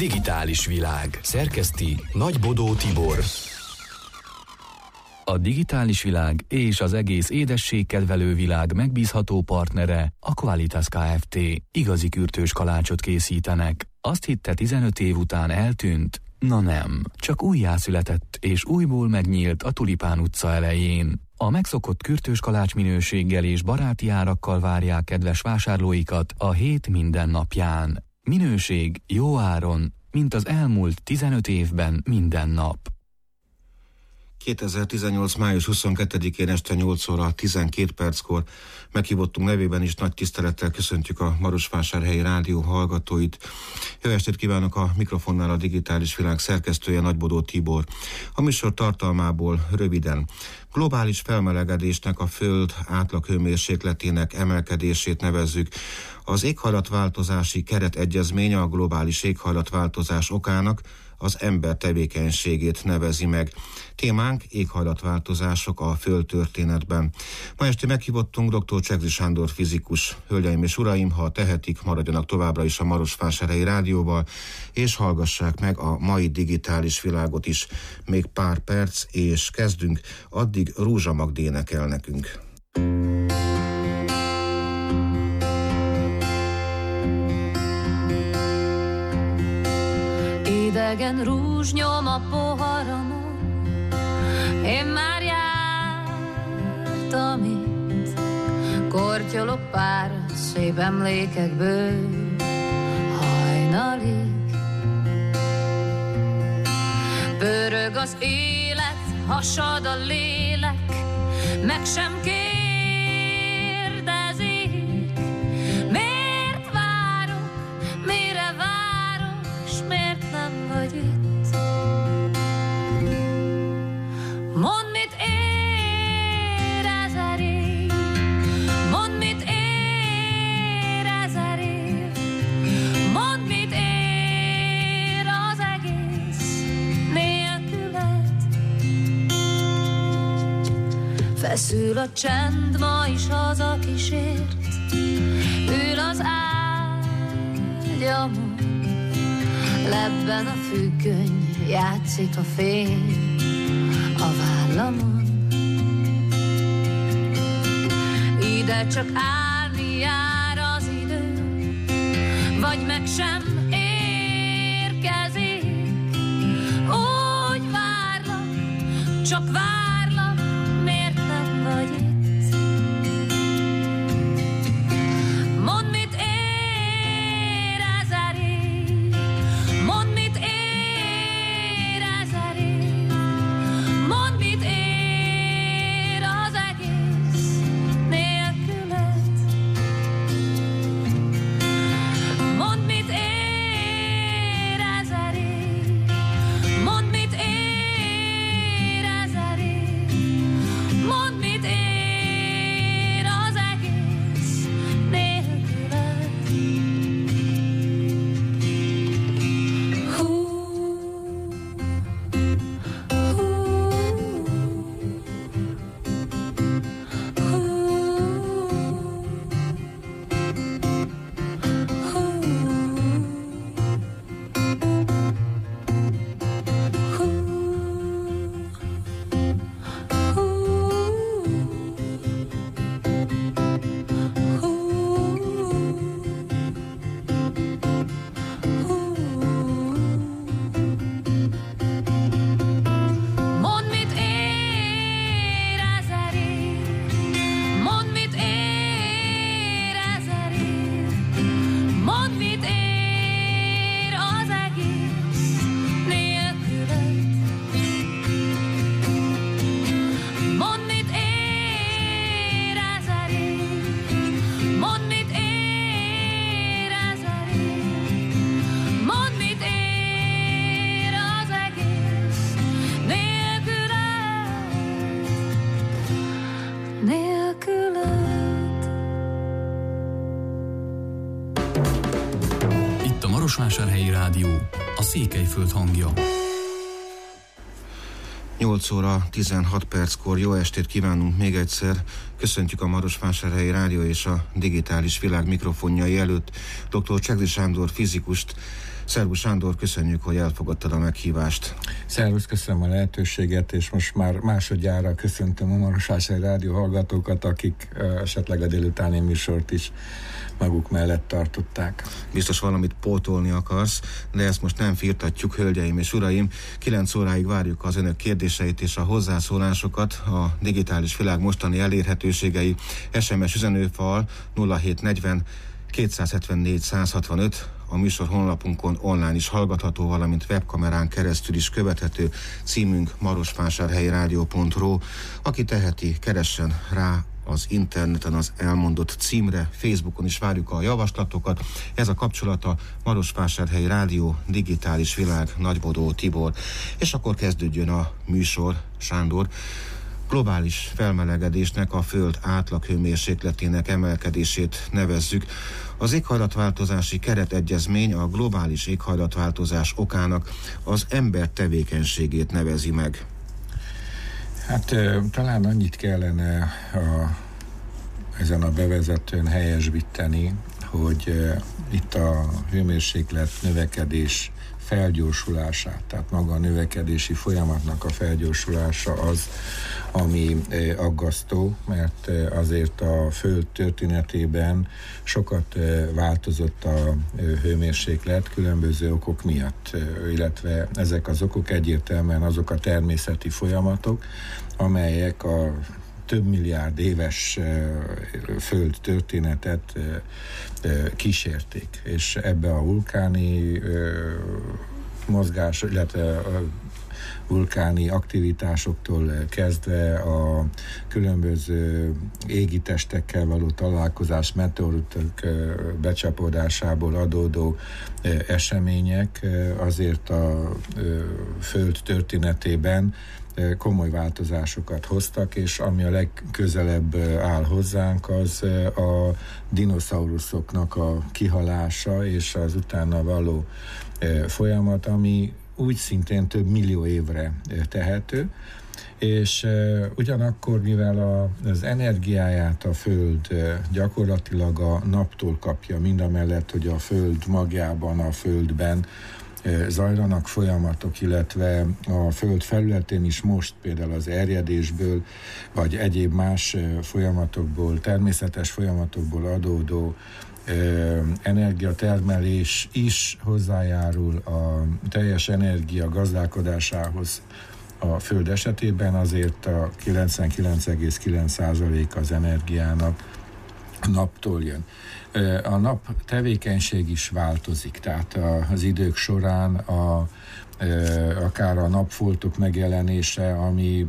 Digitális világ. Szerkeszti Nagy Bodó Tibor. A digitális világ és az egész édességkedvelő világ megbízható partnere a Qualitas Kft. Igazi kürtős kalácsot készítenek. Azt hitte 15 év után eltűnt? Na nem, csak újjászületett és újból megnyílt a Tulipán utca elején. A megszokott kürtős kalács minőséggel és baráti árakkal várják kedves vásárlóikat a hét minden napján. Minőség jó áron, mint az elmúlt 15 évben minden nap. 2018. május 22-én este 8 óra 12 perckor meghívottunk nevében is nagy tisztelettel köszöntjük a Marosvásárhelyi Rádió hallgatóit. Jó estét kívánok, a mikrofonnál a digitális világ szerkesztője Nagy Bodó Tibor. A műsor tartalmából röviden. Globális felmelegedésnek, a Föld átlaghőmérsékletének emelkedését nevezzük. Az éghajlatváltozási keretegyezmény a globális éghajlatváltozás okának az ember tevékenységét nevezi meg. Témánk éghajlatváltozások a földtörténetben. Ma este meghívottunk dr. Csegzi Sándor fizikus. Hölgyeim és uraim, ha tehetik, maradjanak továbbra is a Marosvásárhelyi Rádióval, és hallgassák meg a mai digitális világot is. Még pár perc, és kezdünk. Addig Rózsa Magdi énekel nekünk. Idegen rúzs nyom a poharamon, én már jártam itt, kortyolok pár szép emlékekből hajnalig. Pörög az élet, hasad a lélek, meg sem kérdezik, miért várok, mire várok, s miért nem vagy itt. Mondd, mit ér ezer év, mondd, mit ér ezer év, mondd, mit ér az egész nélküled. Feszül a csend, ma is haza kísért, ül az ágyamon, lebben a függöny, játszik a fény a vállamon. Ide csak állni jár az idő, vagy meg sem érkezik. Úgy várlak, csak várlak, miért nem vagy itt? Mondd, mit ér ezer év, mondd, mit ér ezer év, mondd, mit ér az egész nélküled. Mondd, mit ér ezer év, mondd, mit ér ezer év, mondd, mit ér az egész nélküled. Hú, mondd, mit ér ezer év, mondd, mit ér ezer év, mondd, mit ér az egész nélküled. Mondd, mit ér ezer év, mondd, mit ér ezer év, mondd, mit ér az egész nélküled, nélküled. Itt a Marosvásárhelyi Rádió, a Székelyföld hangja. 8 óra 16 perckor jó estét kívánunk még egyszer. Köszöntjük a Marosvásárhelyi Rádió és a digitális világ mikrofonjai előtt dr. Csegdi Sándor fizikust. Szervusz Sándor, köszönjük, hogy elfogadtad a meghívást. Szervusz, köszönöm a lehetőséget, és most már másodjára köszöntöm a Marosvásárhelyi Rádió hallgatókat, akik esetleg a délutáni műsort is maguk mellett tartották. Biztos valamit pótolni akarsz, de ezt most nem firtatjuk, hölgyeim és uraim. 9 óráig várjuk az önök kérdéseit és a hozzászólásokat. A digitális világ mostani elérhetőségei: SMS üzenőfal 0740 274 165, a műsor honlapunkon online is hallgatható, valamint webkamerán keresztül is követhető. Címünk marosvásárhelyirádió.ru. Aki teheti, keressen rá az interneten az elmondott címre. Facebookon is várjuk a javaslatokat. Ez a kapcsolata Marosvásárhelyi Rádió, digitális világ, Nagybodó Tibor. És akkor kezdődjön a műsor, Sándor. Globális felmelegedésnek, a Föld átlaghőmérsékletének emelkedését nevezzük. Az éghajlatváltozási keretegyezmény a globális éghajlatváltozás okának az ember tevékenységét nevezi meg. Hát talán annyit kellene ezen a bevezetőn helyesbíteni, hogy itt a hőmérséklet növekedés felgyorsulását, tehát maga a növekedési folyamatnak a felgyorsulása az, ami aggasztó, mert azért a Föld történetében sokat változott a hőmérséklet különböző okok miatt, illetve ezek az okok egyértelműen azok a természeti folyamatok, amelyek a több milliárd éves Föld történetet kísérték, és ebbe a vulkáni mozgás, illetve a vulkáni aktivitásoktól kezdve a különböző égitestekkel való találkozás, meteoritok becsapódásából adódó események azért a Föld történetében komoly változásokat hoztak, és ami a legközelebb áll hozzánk, az a dinoszauruszoknak a kihalása és az utána való folyamat, ami úgy szintén több millió évre tehető, és ugyanakkor, mivel az energiáját a Föld gyakorlatilag a naptól kapja, mindamellett, hogy a Föld magjában, a Földben zajlanak folyamatok, illetve a Föld felületén is most például az erjedésből, vagy egyéb más folyamatokból, természetes folyamatokból adódó energiatermelés is hozzájárul a teljes energia gazdálkodásához a Föld esetében, azért a 99,9% az energiának naptól jön. A nap tevékenység is változik, tehát az idők során akár a napfoltok megjelenése, ami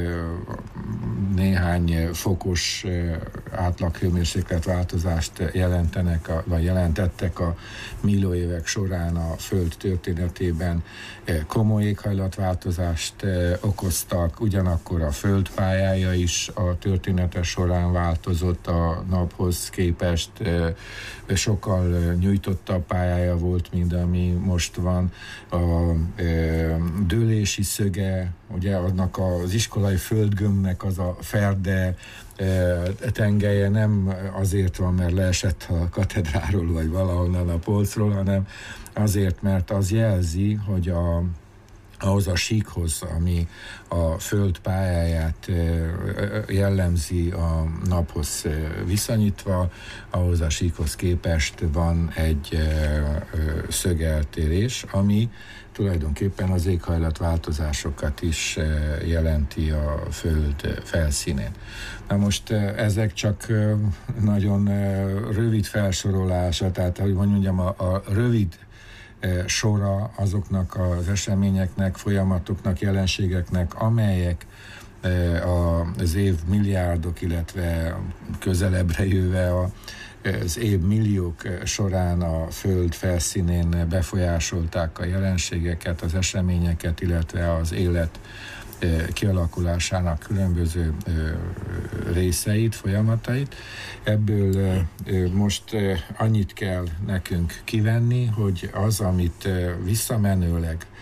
néhány fokos átlaghőmérséklet változást jelentettek a millió évek során a Föld történetében, komoly éghajlatváltozást okoztak, ugyanakkor a Föld pályája is a története során változott a naphoz képest, sokkal nyújtottabb pályája volt, mint ami most van. A dőlési szöge, ugye annak az iskolai földgömbnek az a ferde tengelye nem azért van, mert leesett a katedráról vagy valahonnan a polcról, hanem azért, mert az jelzi, hogy ahhoz a síkhoz, ami a Föld pályáját jellemzi a naphoz viszonyítva, ahhoz a síkhoz képest van egy szögeltérés, ami tulajdonképpen az éghajlatváltozásokat is jelenti a Föld felszínén. Na most ezek csak nagyon rövid felsorolása, tehát hogy mondjam, a rövid sora azoknak az eseményeknek, folyamatoknak, jelenségeknek, amelyek az év milliárdok, illetve közelebbre jöve az év milliók során a Föld felszínén befolyásolták a jelenségeket, az eseményeket, illetve az élet kialakulásának különböző részeit, folyamatait. Ebből most annyit kell nekünk kivenni, hogy az, amit visszamenőleg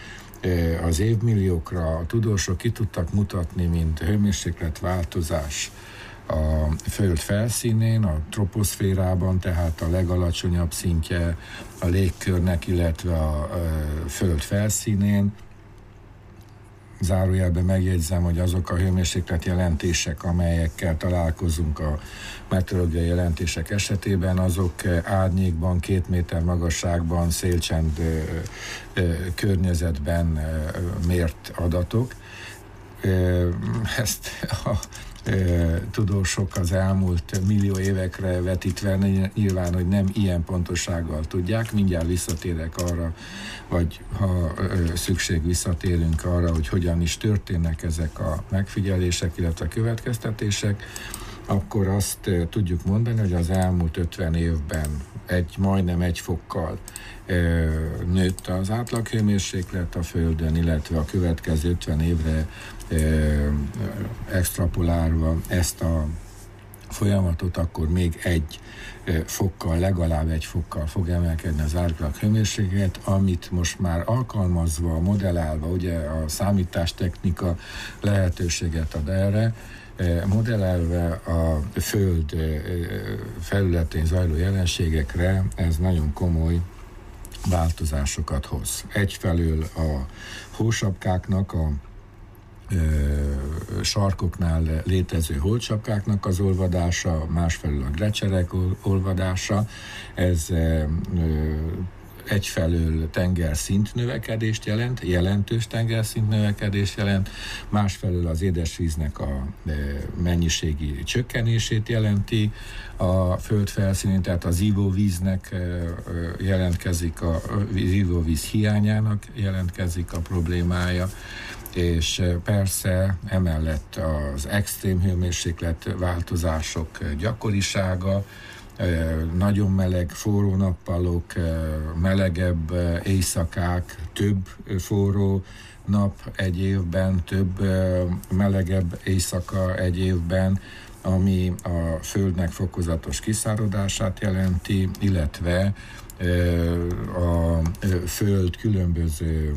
az évmilliókra a tudósok ki tudtak mutatni, mint hőmérsékletváltozás a Föld felszínén, a troposzférában, tehát a legalacsonyabb szintje a légkörnek, illetve a Föld felszínén. Zárójelben megjegyzem, hogy azok a hőmérséklet jelentések, amelyekkel találkozunk a meteorológiai jelentések esetében, azok árnyékban, 2 méter magasságban, szélcsend környezetben mért adatok. Ezt a tudósok az elmúlt millió évekre vetítve nyilván, hogy nem ilyen pontossággal tudják. Mindjárt visszatérek arra, vagy ha szükség visszatérünk arra, hogy hogyan is történnek ezek a megfigyelések, illetve következtetések, akkor azt tudjuk mondani, hogy az elmúlt 50 évben majdnem 1 fokkal nőtt az átlaghőmérséklet a Földön, illetve a következő 50 évre extrapolálva ezt a folyamatot, akkor még 1 fokkal, legalább 1 fokkal fog emelkedni az átlaghőmérséklet, amit most már alkalmazva, modellálva, ugye a számítástechnika lehetőséget ad erre, modellelve a Föld felületén zajló jelenségekre, ez nagyon komoly változásokat hoz. Egyfelől a hósapkáknak, a sarkoknál létező holtsapkáknak az olvadása, másfelől a grecserek olvadása, ez egyfelől tengerszint növekedést jelent, jelentős tengerszint növekedést jelent, másfelől az édesvíznek a mennyiségi csökkenését jelenti a Föld felszínén, tehát az ivóvíznek jelentkezik, a ivóvíz hiányának jelentkezik a problémája, és persze emellett az extrém hőmérséklet változások gyakorisága, nagyon meleg, forró nappalok, melegebb éjszakák, több forró nap egy évben, több melegebb éjszaka egy évben, ami a Földnek fokozatos kiszáradását jelenti, illetve a Föld különböző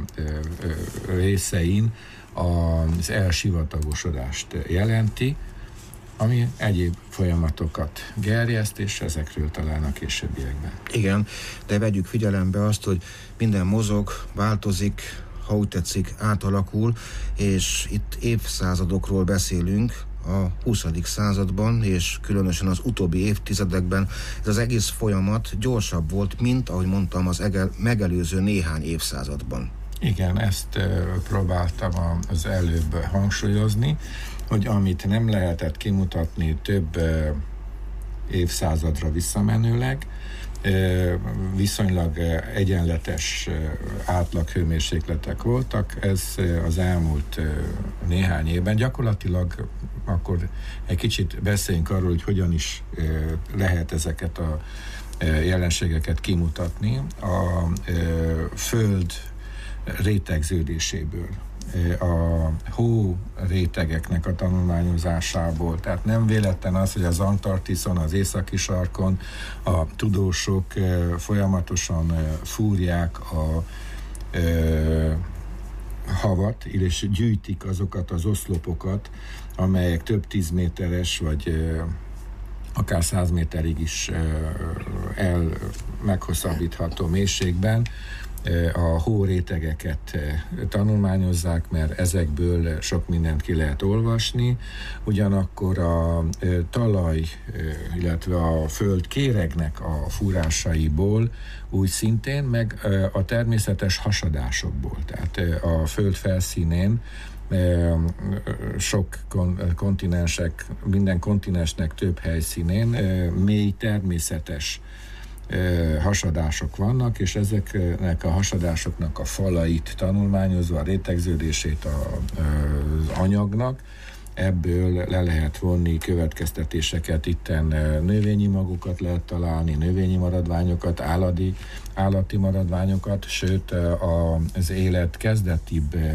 részein az elsivatagosodást jelenti, ami egyéb folyamatokat gerjeszt, és ezekről talán a későbbiekben. Igen, de vegyük figyelembe azt, hogy minden mozog, változik, ha úgy tetszik, átalakul, és itt évszázadokról beszélünk, a 20. században, és különösen az utóbbi évtizedekben ez az egész folyamat gyorsabb volt, mint, ahogy mondtam, az megelőző néhány évszázadban. Igen, ezt próbáltam az előbb hangsúlyozni, hogy amit nem lehetett kimutatni több évszázadra visszamenőleg, viszonylag egyenletes átlaghőmérsékletek voltak, ez az elmúlt néhány évben gyakorlatilag, akkor egy kicsit beszéljünk arról, hogy hogyan is lehet ezeket a jelenségeket kimutatni a Föld rétegződéséből, a hó rétegeknek a tanulmányozásából. Tehát nem véletlen az, hogy az Antarktiszon, az északi sarkon a tudósok folyamatosan fúrják a havat, és gyűjtik azokat az oszlopokat, amelyek több 10 méteres, vagy akár 100 méterig is meghosszabbítható mélységben a hórétegeket tanulmányozzák, mert ezekből sok mindent ki lehet olvasni, ugyanakkor a talaj, illetve a föld kéregnek a fúrásaiból úgy szintén, meg a természetes hasadásokból, tehát a föld felszínén sok kontinensek, minden kontinensnek több helyszínén mély természetes hasadások vannak, és ezeknek a hasadásoknak a falait tanulmányozva, a rétegződését az anyagnak, ebből le lehet vonni következtetéseket, itten növényi magokat lehet találni, növényi maradványokat, állati maradványokat, sőt az élet kezdetibb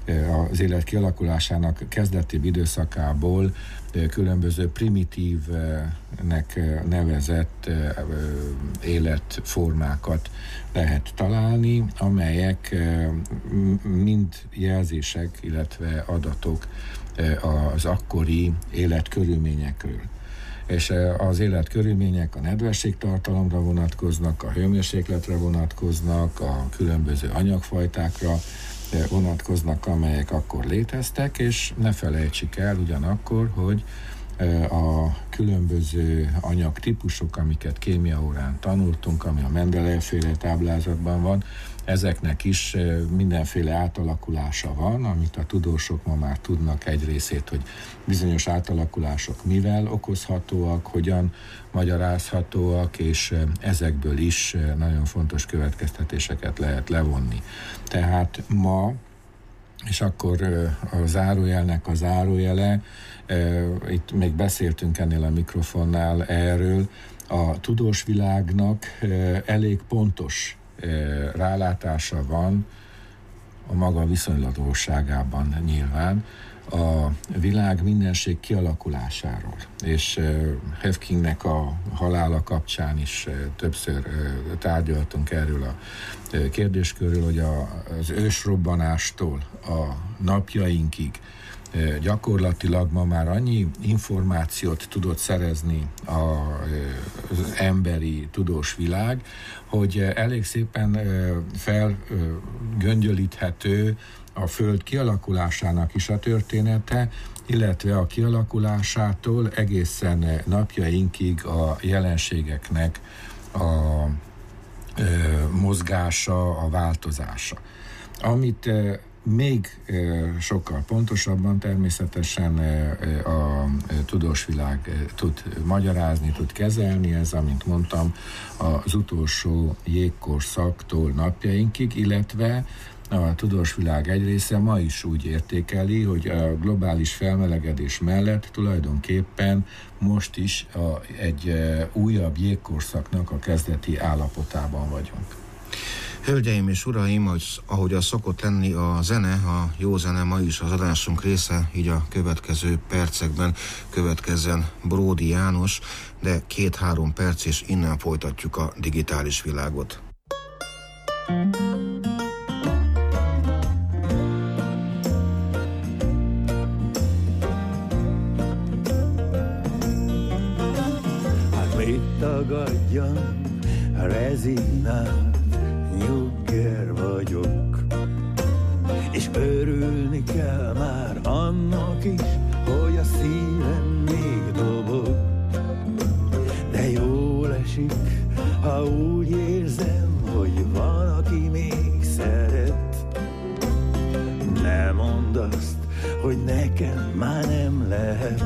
az élet kialakulásának kezdeti időszakából különböző primitívnek nevezett életformákat lehet találni, amelyek mind jelzések, illetve adatok az akkori életkörülményekről. És az életkörülmények a nedvességtartalomra vonatkoznak, a hőmérsékletre vonatkoznak, a különböző anyagfajtákra vonatkoznak, amelyek akkor léteztek, és ne felejtsük el ugyanakkor, hogy a különböző anyagtípusok, amiket kémia órán tanultunk, ami a Mendelejev-féle táblázatban van, ezeknek is mindenféle átalakulása van, amit a tudósok ma már tudnak egy részét, hogy bizonyos átalakulások mivel okozhatóak, hogyan magyarázhatóak, és ezekből is nagyon fontos következtetéseket lehet levonni. Tehát ma, és akkor a zárójelnek a zárójele, itt még beszéltünk ennél a mikrofonnál erről, a tudós világnak elég pontos rálátása van a maga viszonylatosságában nyilván a világ mindenség kialakulásáról. És Höfkingnek a halála kapcsán is többször tárgyaltunk erről a kérdéskörről, hogy az ősrobbanástól a napjainkig gyakorlatilag ma már annyi információt tudott szerezni az emberi tudós világ, hogy elég szépen felgöngyölíthető a Föld kialakulásának is a története, illetve a kialakulásától egészen napjainkig a jelenségeknek a mozgása, a változása. Amit még sokkal pontosabban természetesen a tudósvilág tud magyarázni, tud kezelni, ez, amint mondtam, az utolsó jégkorszaktól napjainkig, illetve a tudósvilág egy része ma is úgy értékeli, hogy a globális felmelegedés mellett tulajdonképpen most is egy újabb jégkorszaknak a kezdeti állapotában vagyunk. Hölgyeim és uraim, ahogy az szokott lenni, a zene, a jó zene ma is az adásunk része, így a következő percekben következzen Bródi János, de 2-3 perc, és innen folytatjuk a digitális világot. Hát mit tagadjam, rezignál, nyugger vagyok, és örülni kell már annak is, hogy a szívem még dobog. De jól esik, ha úgy érzem, hogy van, aki még szeret. Ne mondd azt, hogy nekem már nem lehet.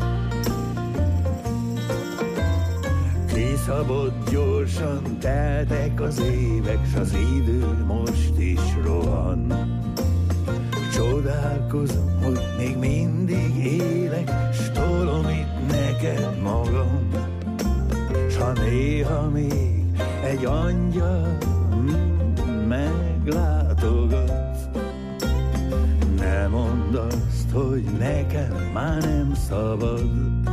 Kiszabott gyorsan, teltek az évek, s az idő most is rohan. Csodálkozom, hogy még mindig élek, s tolom itt neked magam. S ha néha még egy angyal meglátogat, ne mondd azt, hogy nekem már nem szabad.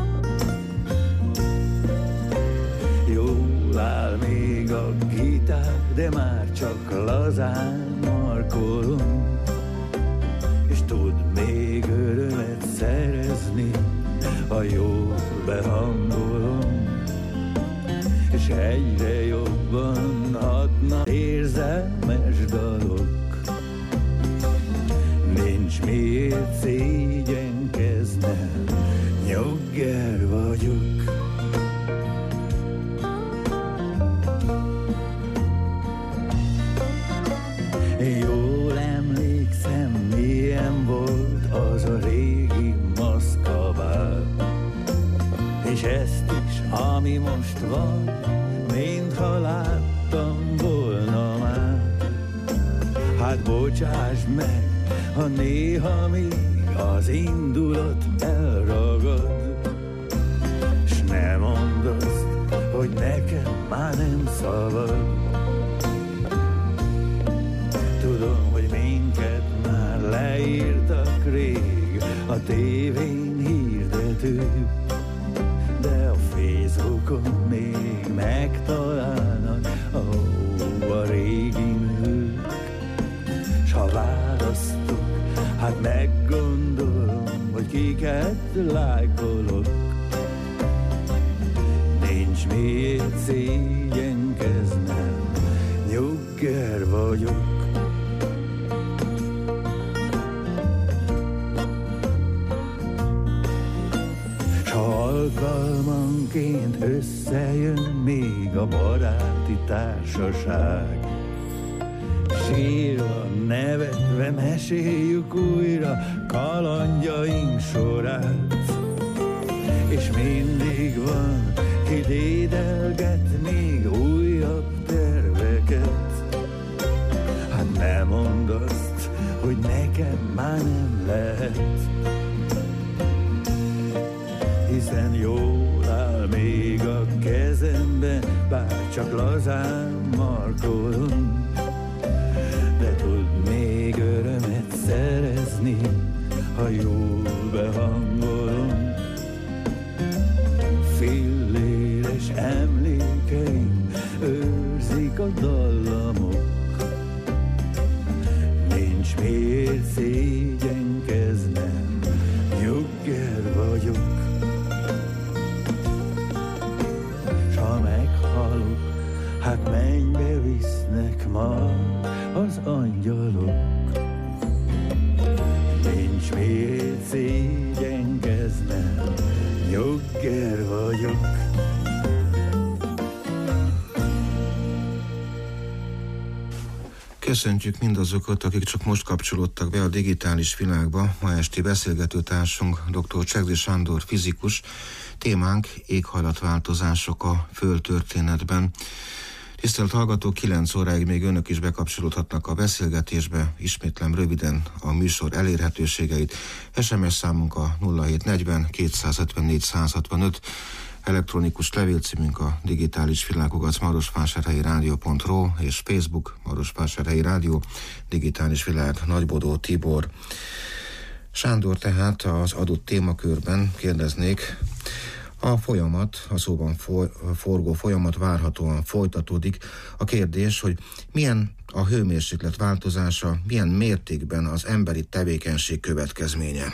Jól áll még a gitár, de már csak lazán markolom, és tud még örömet szerezni, ha jól behangolom, és egyre jobban hatna érzelmes dalok. Nincs miért szégyenkeznem, nyugger vagyok. Jól emlékszem, milyen volt az a régi maszkabál, és ezt is, ami most van, mintha láttam volna már. Hát bocsáss meg, ha néha még az indulat elragad, s ne mondd azt, hogy nekem már nem szabad. Tudom, hogy minket már leír tévén hirdető, de a Facebookon még megtalálnak a régi nők. S ha választok, hát meggondolom, hogy kiket lájkolok. Nincs miért szégyenkeznem, nyugger vagyok. S ha alkalmanként összejön még a baráti társaság, sírva, nevetve meséljük újra kalandjaink sorát. És mindig van, ki dédelget még újabb terveket. Hát ne mondd azt, hogy nekem már nem lehet, hiszen jól áll még a kezembe, bár csak lazán markolom. De tud még örömet szerezni, ha jól behangolom. Filléres emlékeim őrzik a dallamok. Nincs miért szégyenkeznem, nyugger vagyok. S ha meghalok, hát mennybe visznek ma az angyalok. Nincs miért szégyenkeznem, nyugger vagyok. Köszöntjük mindazokat, akik csak most kapcsolódtak be a digitális világba. Ma esti beszélgetőtársunk dr. Csegdi Sándor fizikus, témánk éghajlatváltozások a földtörténetben. Tisztelt hallgatók, 9 óráig még önök is bekapcsolódhatnak a beszélgetésbe. Ismétlem röviden a műsor elérhetőségeit. SMS számunk a 0740 254 165, elektronikus levélcímünk a digitális világ@marosvásárhelyi rádió.ru és Facebook Marosvásárhelyi Rádió, digitális világ, Nagybodó Tibor. Sándor, tehát az adott témakörben kérdeznék, a folyamat, a szóban forgó folyamat várhatóan folytatódik. A kérdés, hogy milyen a hőmérséklet változása, milyen mértékben az emberi tevékenység következménye?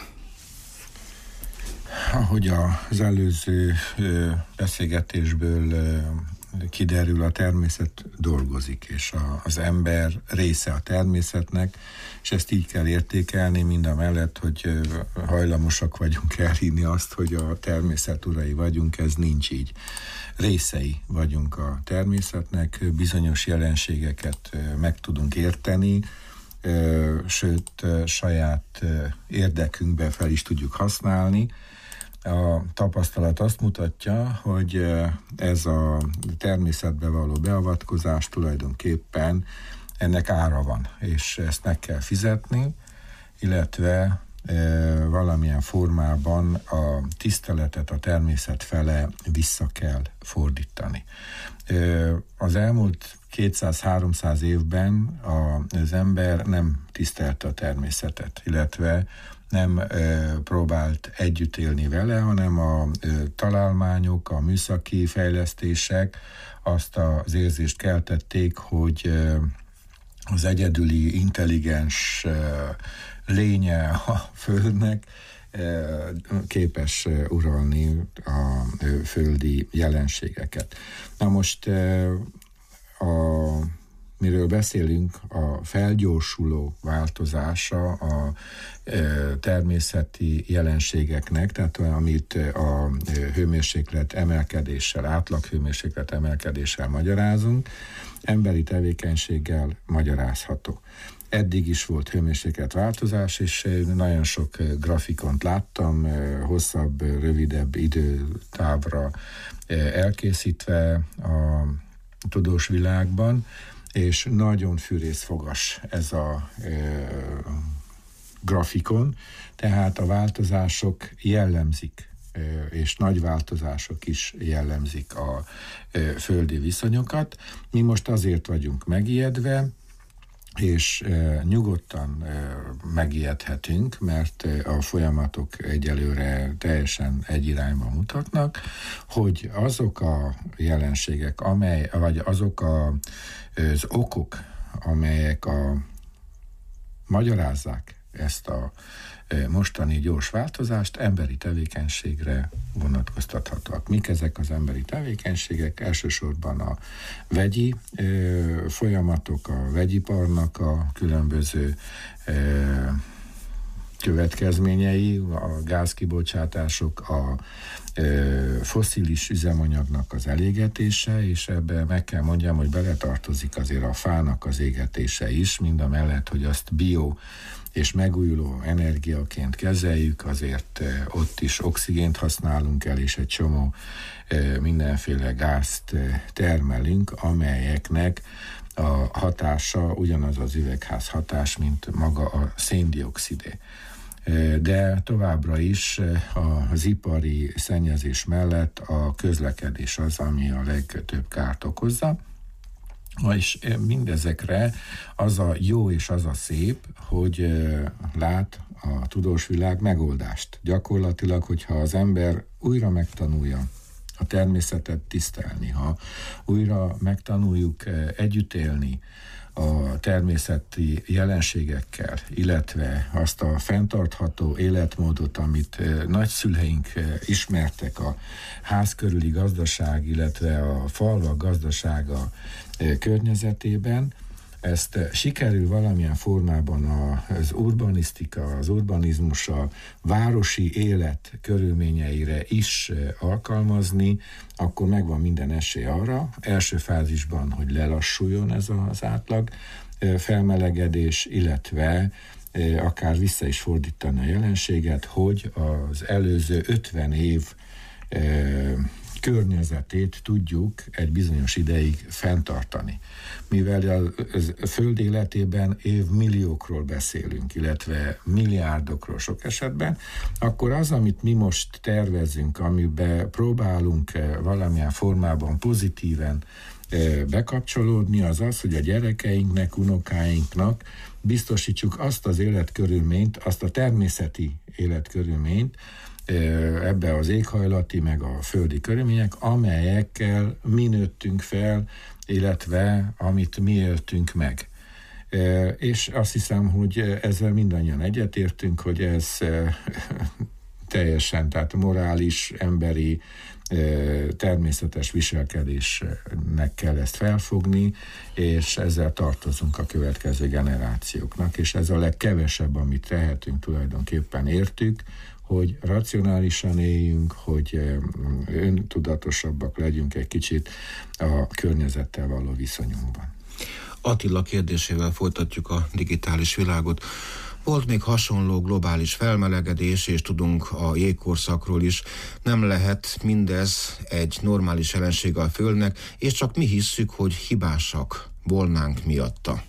Ahogy az előző beszélgetésből kiderül, a természet dolgozik, és az ember része a természetnek, és ezt így kell értékelni, mindamellett, hogy hajlamosak vagyunk elhinni azt, hogy a természet urai vagyunk, ez nincs így. Részei vagyunk a természetnek, bizonyos jelenségeket meg tudunk érteni, sőt, saját érdekünkben fel is tudjuk használni. A tapasztalat azt mutatja, hogy ez a természetbe való beavatkozás tulajdonképpen ennek ára van, és ezt meg kell fizetni, illetve valamilyen formában a tiszteletet a természet fele vissza kell fordítani. Az elmúlt 200-300 évben az ember nem tisztelte a természetet, illetve nem próbált együtt élni vele, hanem a találmányok, a műszaki fejlesztések azt az érzést keltették, hogy az egyedüli intelligens lénye a Földnek képes uralni a földi jelenségeket. Na most miről beszélünk, a felgyorsuló változása a természeti jelenségeknek, tehát amit a hőmérséklet emelkedéssel, átlaghőmérséklet emelkedéssel magyarázunk, emberi tevékenységgel magyarázható. Eddig is volt hőmérséklet változás, és nagyon sok grafikont láttam, hosszabb, rövidebb időtávra elkészítve a tudós világban, és nagyon fűrészfogas ez a grafikon, tehát a változások jellemzik, és nagy változások is jellemzik a földi viszonyokat. Mi most azért vagyunk megijedve, és nyugodtan megijedhetünk, mert a folyamatok egyelőre teljesen egy irányba mutatnak, hogy azok a jelenségek, vagy azok az okok, amelyek magyarázzák ezt a mostani gyors változást, emberi tevékenységre vonatkoztathatóak. Mik ezek az emberi tevékenységek? Elsősorban a vegyi folyamatok, a vegyiparnak a különböző következményei, a gázkibocsátások, a fosszilis üzemanyagnak az elégetése, és ebbe meg kell mondjam, hogy beletartozik azért a fának az égetése is, mindamellett, hogy azt bio és megújuló energiaként kezeljük, azért ott is oxigént használunk el, és egy csomó mindenféle gázt termelünk, amelyeknek a hatása ugyanaz az üvegház hatás, mint maga a széndioxidé. De továbbra is az ipari szennyezés mellett a közlekedés az, ami a legtöbb kárt okozza. És mindezekre az a jó és az a szép, hogy lát a tudós világ megoldást. Gyakorlatilag, hogyha az ember újra megtanulja a természetet tisztelni, ha újra megtanuljuk együtt élni a természeti jelenségekkel, illetve azt a fenntartható életmódot, amit nagyszüleink ismertek a ház körüli gazdaság, illetve a falvak gazdasága környezetében, ezt sikerül valamilyen formában az urbanisztika, az urbanizmus a városi élet körülményeire is alkalmazni, akkor megvan minden esély arra, első fázisban, hogy lelassuljon ez az átlag felmelegedés, illetve akár vissza is fordítani a jelenséget, hogy az előző 50 év környezetét tudjuk egy bizonyos ideig fenntartani. Mivel a Föld életében évmilliókról beszélünk, illetve milliárdokról sok esetben, akkor az, amit mi most tervezünk, amiben próbálunk valamilyen formában pozitíven bekapcsolódni, az az, hogy a gyerekeinknek, unokáinknak biztosítsuk azt az életkörülményt, azt a természeti életkörülményt, ebbe az éghajlati, meg a földi körülmények, amelyekkel mi nőttünk fel, illetve amit mi éltünk meg. És azt hiszem, hogy ezzel mindannyian egyetértünk, hogy ez teljesen, tehát morális, emberi, természetes viselkedésnek kell ezt felfogni, és ezzel tartozunk a következő generációknak, és ez a legkevesebb, amit tehetünk, tulajdonképpen értük, hogy racionálisan éljünk, hogy öntudatosabbak legyünk egy kicsit a környezettel való viszonyunkban. Attila kérdésével folytatjuk a digitális világot. Volt még hasonló globális felmelegedés, és tudunk a jégkorszakról is. Nem lehet mindez egy normális jelenség a Földnek, és csak mi hisszük, hogy hibásak volnánk miatta.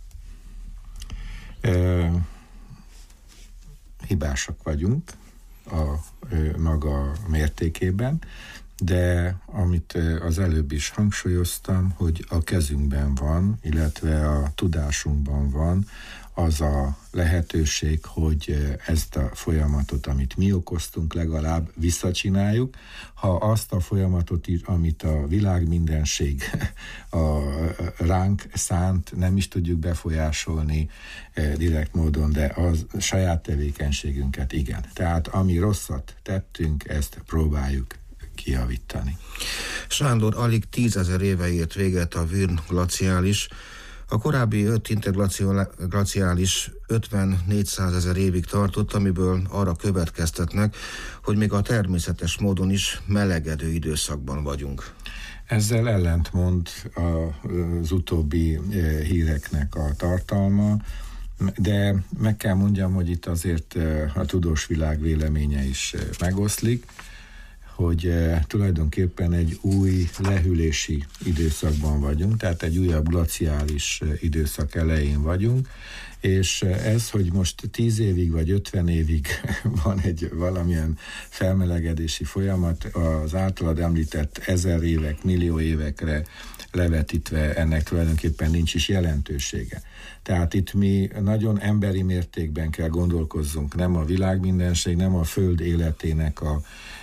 Hibásak vagyunk a maga mértékében, de amit az előbb is hangsúlyoztam, hogy a kezünkben van, illetve a tudásunkban van az a lehetőség, hogy ezt a folyamatot, amit mi okoztunk, legalább visszacsináljuk. Ha azt a folyamatot, amit a világ mindenség ránk szánt, nem is tudjuk befolyásolni direkt módon, de a saját tevékenységünket igen. Tehát ami rosszat tettünk, ezt próbáljuk kijavítani. Sándor, alig 10 000 éve ért véget a Würm glaciális. A korábbi 5 interglaciális 50-400 000 évig tartott, amiből arra következtetnek, hogy még a természetes módon is melegedő időszakban vagyunk. Ezzel ellentmond az utóbbi híreknek a tartalma, de meg kell mondjam, hogy itt azért a tudós világ véleménye is megoszlik, hogy tulajdonképpen egy új lehűlési időszakban vagyunk, tehát egy újabb glaciális időszak elején vagyunk, és ez, hogy most 10 évig vagy 50 évig van egy valamilyen felmelegedési folyamat, az általad említett 1000 évek, millió évekre levetítve ennek tulajdonképpen nincs is jelentősége. Tehát itt mi nagyon emberi mértékben kell gondolkozzunk, nem a világ mindenség, nem a Föld életének a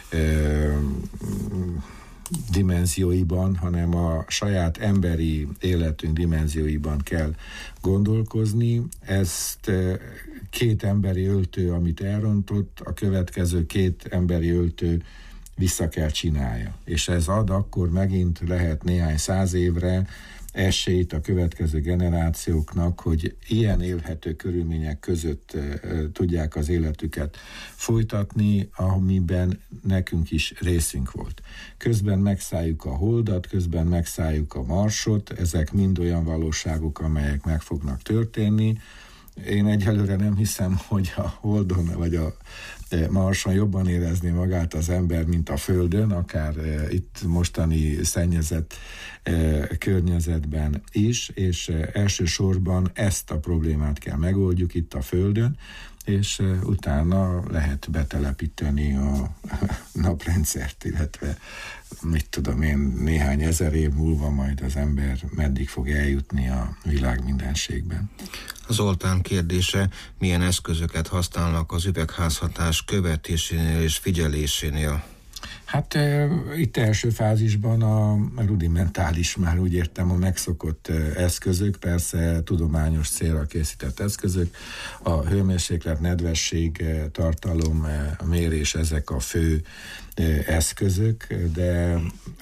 dimenzióiban, hanem a saját emberi életünk dimenzióiban kell gondolkozni. Ezt 2 emberi öltő, amit elrontott, a következő 2 emberi öltő vissza kell csinálja. És ez ad akkor megint lehet néhány 100 évre esélyt a következő generációknak, hogy ilyen élhető körülmények között tudják az életüket folytatni, amiben nekünk is részünk volt. Közben megszálljuk a Holdat, közben megszálljuk a Marsot, ezek mind olyan valóságok, amelyek meg fognak történni. Én egyelőre nem hiszem, hogy a Holdon vagy a Marson jobban érezni magát az ember, mint a Földön, akár itt mostani szennyezett környezetben is, és elsősorban ezt a problémát kell megoldjuk itt a Földön, és utána lehet betelepíteni a naprendszert, illetve mit tudom én, néhány ezer év múlva majd az ember meddig fog eljutni a világ mindenségben. Zoltán kérdése, milyen eszközöket használnak az üvegházhatás követésénél és figyelésénél? Hát itt első fázisban a rudimentális, már úgy értem, a megszokott eszközök, persze tudományos célra készített eszközök, a hőmérséklet, nedvesség, tartalom, mérés, ezek a fő eszközök, de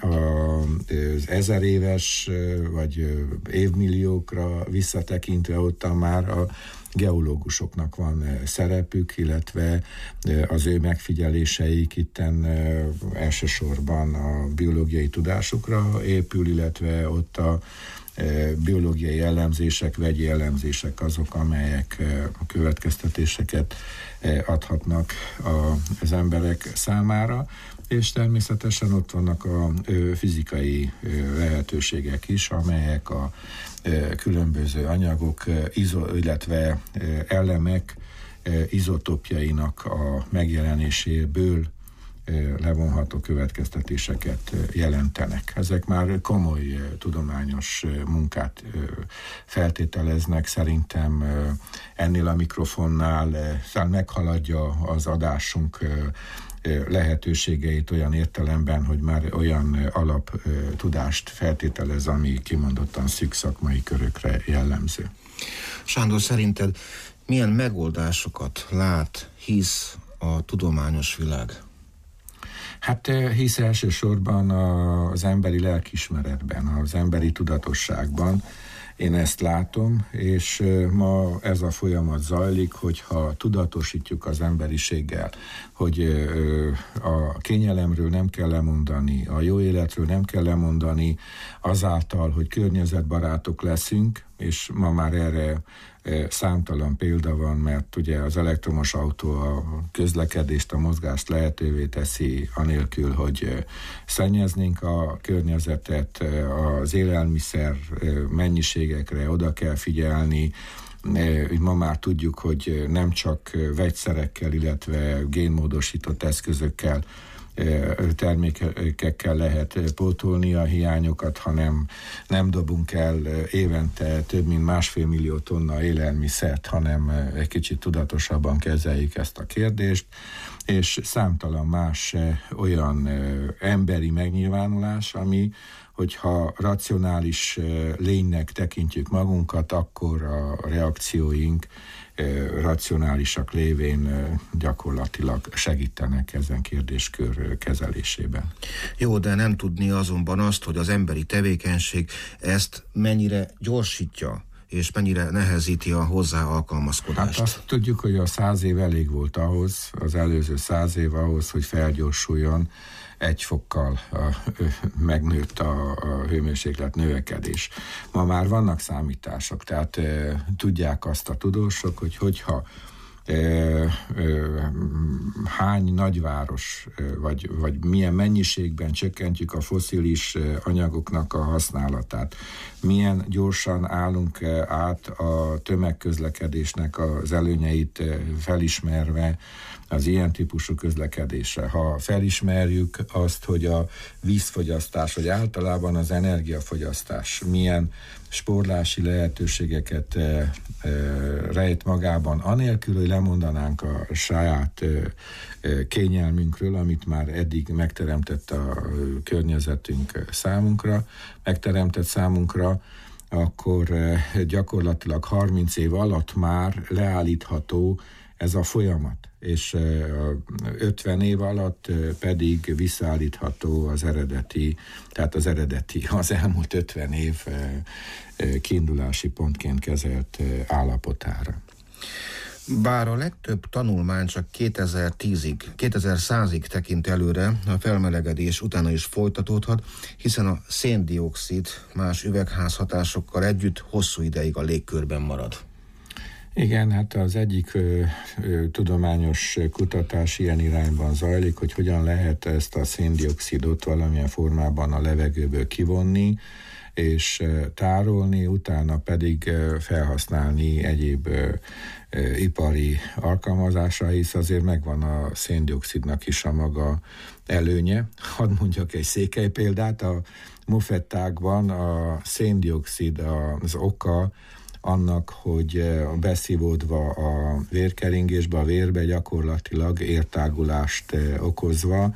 az 1000 éves vagy évmilliókra visszatekintve ottan már a geológusoknak van szerepük, illetve az ő megfigyeléseik itten elsősorban a biológiai tudásukra épül, illetve ott a biológiai jellemzések, vegyi jellemzések azok, amelyek következtetéseket adhatnak az emberek számára, és természetesen ott vannak a fizikai lehetőségek is, amelyek a különböző anyagok, illetve elemek izotópjainak a megjelenéséből levonható következtetéseket jelentenek. Ezek már komoly tudományos munkát feltételeznek, szerintem ennél a mikrofonnál meghaladja az adásunk lehetőségeit olyan értelemben, hogy már olyan alaptudást feltételez, ami kimondottan szűk szakmai körökre jellemző. Sándor, szerinted milyen megoldásokat lát, hisz a tudományos világ? Hát hisz elsősorban az emberi lelkiismeretben, az emberi tudatosságban. Én ezt látom, és ma ez a folyamat zajlik, hogyha tudatosítjuk az emberiséggel, hogy a kényelemről nem kell lemondani, a jó életről nem kell lemondani, azáltal, hogy környezetbarátok leszünk, és ma már erre számtalan példa van, mert ugye az elektromos autó a közlekedést, a mozgást lehetővé teszi, anélkül, hogy szennyeznénk a környezetet, az élelmiszer mennyiségekre oda kell figyelni. Ma már tudjuk, hogy nem csak vegyszerekkel, illetve génmódosított eszközökkel, termékekkel lehet pótolni a hiányokat, hanem nem dobunk el évente több mint 1,5 millió tonna élelmiszert, hanem egy kicsit tudatosabban kezeljük ezt a kérdést, és számtalan más olyan emberi megnyilvánulás, ami, hogyha racionális lénynek tekintjük magunkat, akkor a reakcióink racionálisak lévén gyakorlatilag segítenek ezen kérdéskör kezelésében. Jó, de nem tudni azonban azt, hogy az emberi tevékenység ezt mennyire gyorsítja, és mennyire nehezíti a hozzá alkalmazkodást. Hát azt tudjuk, hogy a 100 év elég volt ahhoz, az előző 100 év ahhoz, hogy felgyorsuljon, 1 fokkal megnőtt a hőmérséklet növekedés. Ma már vannak számítások, tehát tudják azt a tudósok, hogy hogyha hány nagyváros, vagy milyen mennyiségben csökkentjük a fosszilis anyagoknak a használatát, milyen gyorsan állunk át a tömegközlekedésnek az előnyeit felismerve az ilyen típusú közlekedésre. Ha felismerjük azt, hogy a vízfogyasztás, vagy általában az energiafogyasztás milyen spórlási lehetőségeket rejt magában, anélkül, hogy lemondanánk a saját kényelmünkről, amit már eddig megteremtett a környezetünk megteremtett számunkra, akkor gyakorlatilag 30 év alatt már leállítható ez a folyamat, és 50 év alatt pedig visszaállítható az elmúlt 50 év kiindulási pontként kezelt állapotára. Bár a legtöbb tanulmány csak 2100-ig tekint előre, a felmelegedés utána is folytatódhat, hiszen a szén-dioxid más üvegházhatásokkal együtt hosszú ideig a légkörben marad. Igen, hát az egyik tudományos kutatás ilyen irányban zajlik, hogy hogyan lehet ezt a szén-dioxidot valamilyen formában a levegőből kivonni, és tárolni, utána pedig felhasználni egyéb ipari alkalmazásra, hisz azért megvan a szén-dioxidnak is a maga előnye. Hadd mondjak egy székely példát, a mufettákban a szén-dioxid az oka annak, hogy beszívódva a vérkeringésbe, a vérbe gyakorlatilag értágulást okozva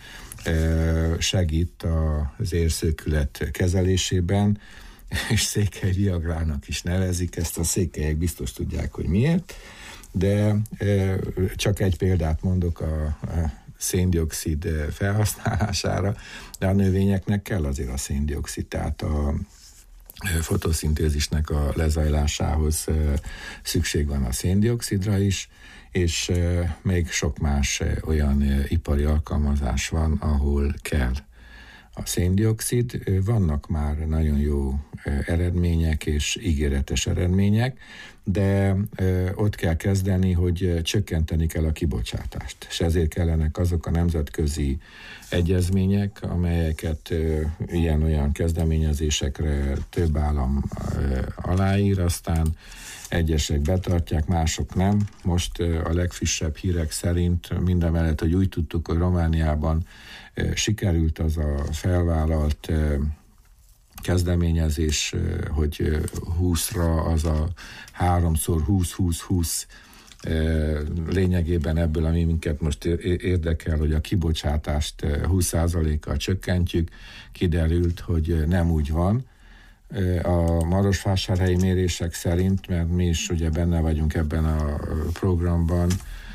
segít az érszökület kezelésében, és székely viagrának is nevezik, ezt a székelyek biztos tudják, hogy miért, de csak egy példát mondok a szén-dioxid felhasználására, de a növényeknek kell azért a szén-dioxid, tehát a fotoszintézisnek a lezajlásához szükség van a szén-dioxidra is, és még sok más olyan ipari alkalmazás van, ahol kell a szén-dioxid. Vannak már nagyon jó eredmények és ígéretes eredmények, de ott kell kezdeni, hogy csökkenteni kell a kibocsátást. És ezért kellenek azok a nemzetközi egyezmények, amelyeket ilyen-olyan kezdeményezésekre több állam aláír, aztán egyesek betartják, mások nem. Most a legfrissebb hírek szerint mindamellett, hogy úgy tudtuk, hogy Romániában sikerült az a felvállalt kezdeményezés, hogy 20-ra az a 3x20-20-20 lényegében ebből, ami minket most érdekel, hogy a kibocsátást 20%-kal csökkentjük, kiderült, hogy nem úgy van. A marosvásárhelyi mérések szerint, mert mi is ugye benne vagyunk ebben a programban,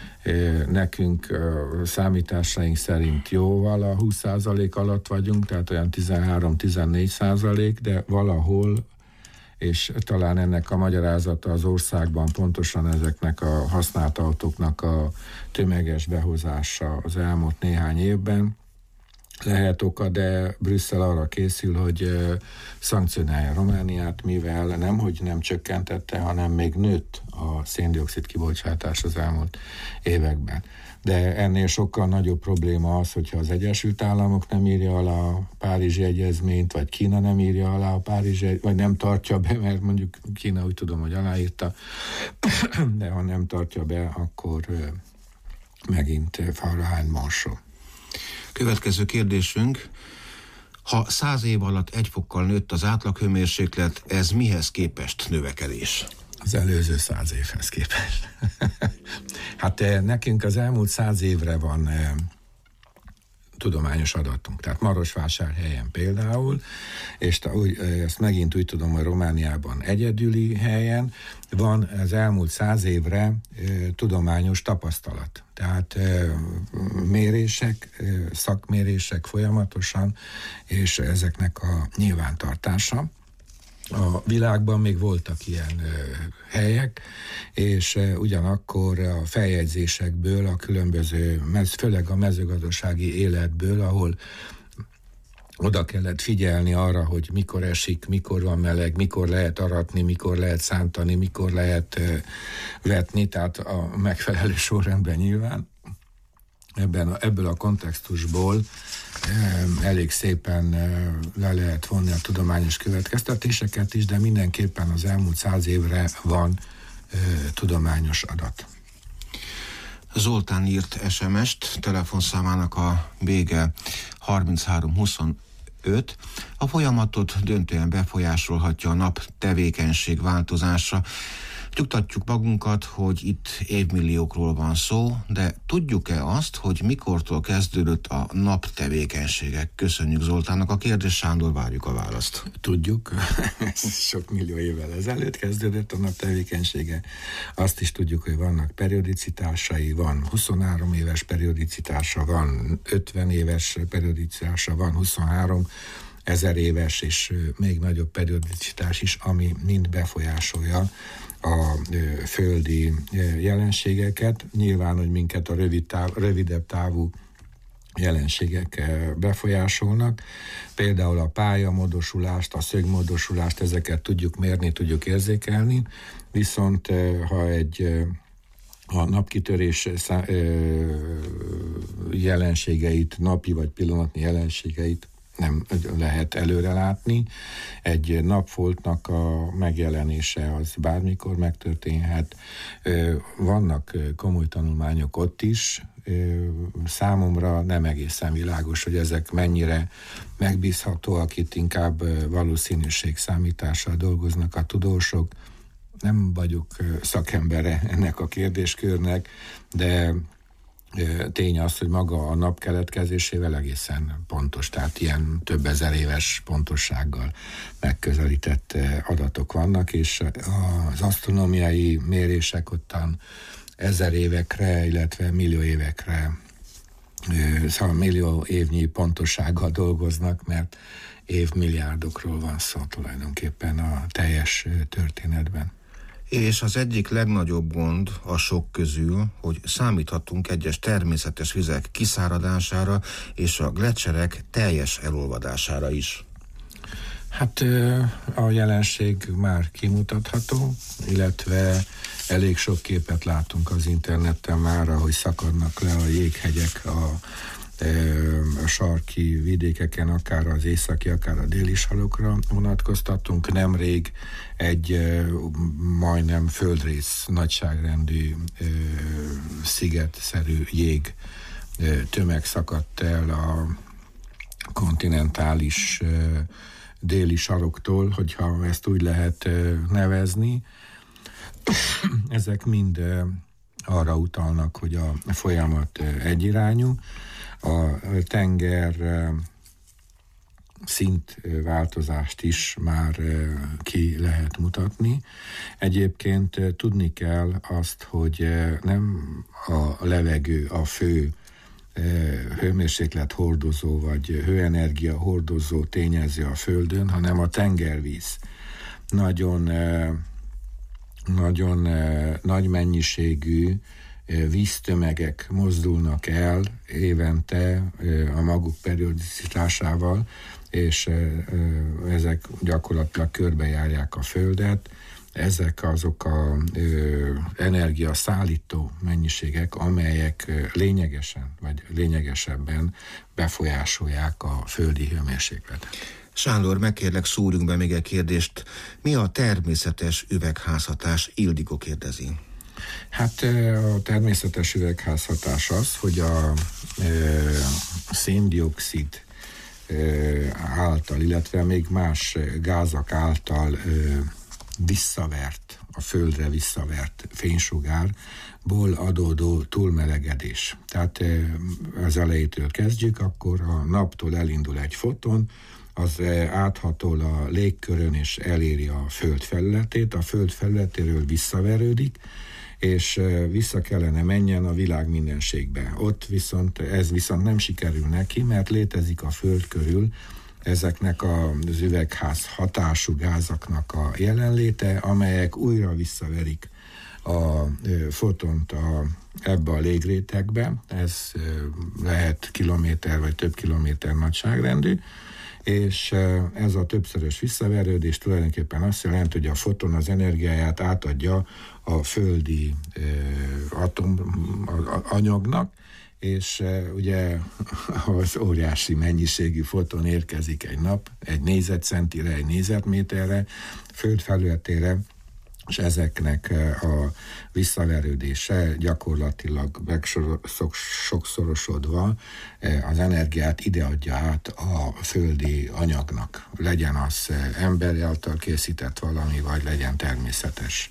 nekünk számításaink szerint jóval a 20% alatt vagyunk, tehát olyan 13-14%, de valahol, és talán ennek a magyarázata az országban pontosan ezeknek a használt autóknak a tömeges behozása az elmúlt néhány évben lehet oka, de Brüsszel arra készül, hogy szankcionálja Romániát, mivel nemhogy nem csökkentette, hanem még nőtt a szén-dioxid kibocsátás az elmúlt években. De ennél sokkal nagyobb probléma az, hogyha az Egyesült Államok nem írja alá a Párizsi Egyezményt, vagy Kína nem írja alá a Párizsi, vagy nem tartja be, mert mondjuk Kína úgy tudom, hogy aláírta, de ha nem tartja be, akkor megint Fahrenheit marsol. Következő kérdésünk: ha 100 év alatt 1 fokkal nőtt az átlaghőmérséklet, ez mihez képest növekedés? Az előző 100 évhez képest. Hát nekünk az elmúlt 100 évre van tudományos adatunk. Tehát Marosvásárhelyen például, és ezt megint úgy tudom, hogy Romániában egyedüli helyen van az elmúlt 100 évre tudományos tapasztalat. Tehát mérések, szakmérések folyamatosan, és ezeknek a nyilvántartása. A világban még voltak ilyen helyek, és ugyanakkor a feljegyzésekből, a különböző, főleg a mezőgazdasági életből, ahol oda kellett figyelni arra, hogy mikor esik, mikor van meleg, mikor lehet aratni, mikor lehet szántani, mikor lehet vetni, tehát a megfelelő sorrendben nyilván. Ebből a kontextusból elég szépen le lehet vonni a tudományos következtetéseket is, de mindenképpen az elmúlt 100 évre van tudományos adat. Zoltán írt SMS-t, telefonszámának a vége 3325. A folyamatot döntően befolyásolhatja a nap tevékenység változása. Nyugtatjuk magunkat, hogy itt évmilliókról van szó, de tudjuk-e azt, hogy mikortól kezdődött a nap tevékenységek? Köszönjük Zoltánnak a kérdést, Sándor, várjuk a választ. Tudjuk, ez sok millió évvel ezelőtt kezdődött a nap tevékenysége. Azt is tudjuk, hogy vannak periodicitásai, van 23 éves periodicitása, van 50 éves periodicitása, van 23 1000 éves és még nagyobb periodicitás is, ami mind befolyásolja a földi jelenségeket. Nyilván, hogy minket a rövidebb távú jelenségek befolyásolnak. Például a pályamódosulást, a szögmódosulást, ezeket tudjuk mérni, tudjuk érzékelni, viszont ha a napkitörés jelenségeit, napi vagy pillanatnyi jelenségeit nem lehet előre látni. Egy napfoltnak a megjelenése az bármikor megtörténhet. Vannak komoly tanulmányok ott is. Számomra nem egészen világos, hogy ezek mennyire megbízhatóak, itt inkább valószínűségszámítással dolgoznak a tudósok. Nem vagyok szakembere ennek a kérdéskörnek, de tény az, hogy maga a nap keletkezésével egészen pontos, tehát ilyen több ezer éves pontossággal megközelített adatok vannak, és az asztronómiai mérések ottan 1000 évekre, illetve millió évekre, szóval millió évnyi pontossággal dolgoznak, mert évmilliárdokról van szó tulajdonképpen a teljes történetben. És az egyik legnagyobb gond a sok közül, hogy számíthatunk egyes természetes vizek kiszáradására és a gleccserek teljes elolvadására is. Hát a jelenség már kimutatható, illetve elég sok képet látunk az interneten már, ahogy szakadnak le a jéghegyek a sarki vidékeken, akár az északi, akár a déli sarokra vonatkoztattunk. Nemrég egy majdnem földrész nagyságrendű szigetszerű jég tömeg szakadt el a kontinentális déli saroktól, hogyha ezt úgy lehet nevezni. Ezek mind arra utalnak, hogy a folyamat egyirányú. A tenger szintváltozást is már ki lehet mutatni. Egyébként tudni kell azt, hogy nem a levegő a fő hőmérséklet hordozó vagy hőenergia hordozó tényező a Földön, hanem a tengervíz. Nagyon nagy mennyiségű víztömegek mozdulnak el évente a maguk periodicitásával, és ezek gyakorlatilag körbejárják a Földet. Ezek azok a energiaszállító mennyiségek, amelyek lényegesen, vagy lényegesebben befolyásolják a földi hőmérsékletet. Sándor, megkérlek, szúrjunk be még egy kérdést. Mi a természetes üvegházhatás? Ildikó kérdezi. Hát a természetes üvegházhatás az, hogy a széndioxid által, illetve még más gázak által visszavert, a Földre visszavert fénysugárból adódó túlmelegedés. Tehát az elejétől kezdjük, akkor a naptól elindul egy foton, az áthatol a légkörön és eléri a Föld felületét, a Föld felületéről visszaverődik, és vissza kellene menjen a világ mindenségbe. Ott ez viszont nem sikerül neki, mert létezik a Föld körül ezeknek az üvegház hatású gázaknak a jelenléte, amelyek újra visszaverik a fotont ebbe a légrétegbe, ez lehet kilométer vagy több kilométer nagyságrendű, és ez a többszörös visszaverődés tulajdonképpen azt jelenti, hogy a foton az energiáját átadja a földi anyagnak, és ugye az óriási mennyiségű foton érkezik egy nap, egy négyzetcentire, egy négyzetméterre, földfelületére, és ezeknek a visszaverődése gyakorlatilag sokszorosodva az energiát ideadja át a földi anyagnak. Legyen az emberi által készített valami, vagy legyen természetes.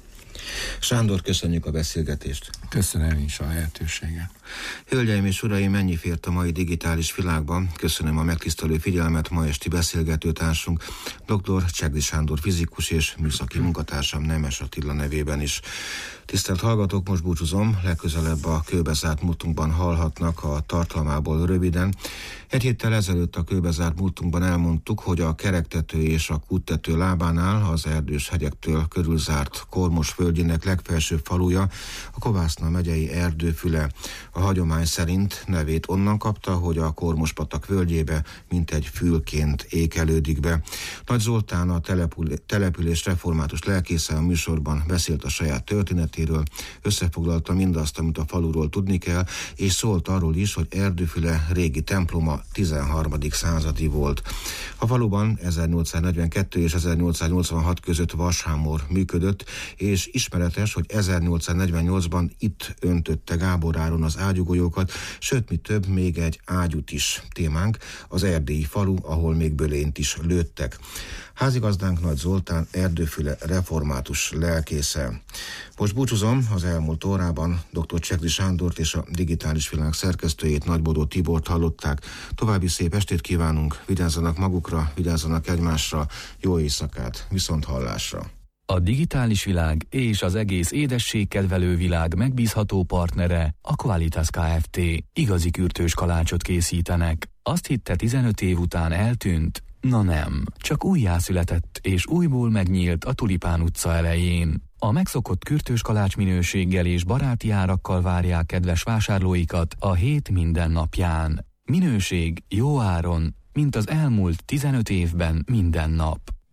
Sándor, köszönjük a beszélgetést. Köszönöm is a lehetőséget. Hölgyeim és uraim, mennyi fért a mai digitális világban? Köszönöm a megtisztelő figyelmet ma esti beszélgetőtársunk, dr. Csegdi Sándor fizikus és műszaki munkatársam Nemes Attila nevében is. Tisztelt hallgatók, most búcsúzom, legközelebb a Kőbezárt múltunkban hallhatnak a tartalmából röviden. Egy héttel ezelőtt a Kőbezárt múltunkban elmondtuk, hogy a kerektető és a kúttető lábánál az erdős hegyektől körülzárt Kormos földjének legfelsőbb faluja a Kovászna megyei Erdőfüle. A hagyomány szerint nevét onnan kapta, hogy a Kormos-patak völgyébe mintegy fülként ékelődik be. Nagy Zoltán, a település református lelkésze a műsorban beszélt a saját történetéről, összefoglalta mindazt, amit a faluról tudni kell, és szólt arról is, hogy Erdőfüle régi temploma 13. századi volt. A faluban 1842 és 1886 között vashámor működött, és ismeretes, hogy 1848-ban itt öntötte Gábor Áron az ágyúgolyókat, sőt, mi több, még egy ágyút is. Témánk az erdélyi falu, ahol még bölényt is lőttek. Házigazdánk Nagy Zoltán, Erdőfüle református lelkésze. Most búcsúzom, az elmúlt órában dr. Csegdi Sándort és a digitális világ szerkesztőjét, Nagybodó Tibort hallották. További szép estét kívánunk, vigyázzanak magukra, vigyázzanak egymásra, jó éjszakát, viszonthallásra. A digitális világ és az egész édességkedvelő világ megbízható partnere a Qualitas Kft. Igazi kürtős kalácsot készítenek. Azt hitte 15 év után eltűnt? Na nem, csak újjászületett és újból megnyílt a Tulipán utca elején. A megszokott kürtős kalács minőséggel és baráti árakkal várják kedves vásárlóikat a hét minden napján. Minőség jó áron, mint az elmúlt 15 évben minden nap.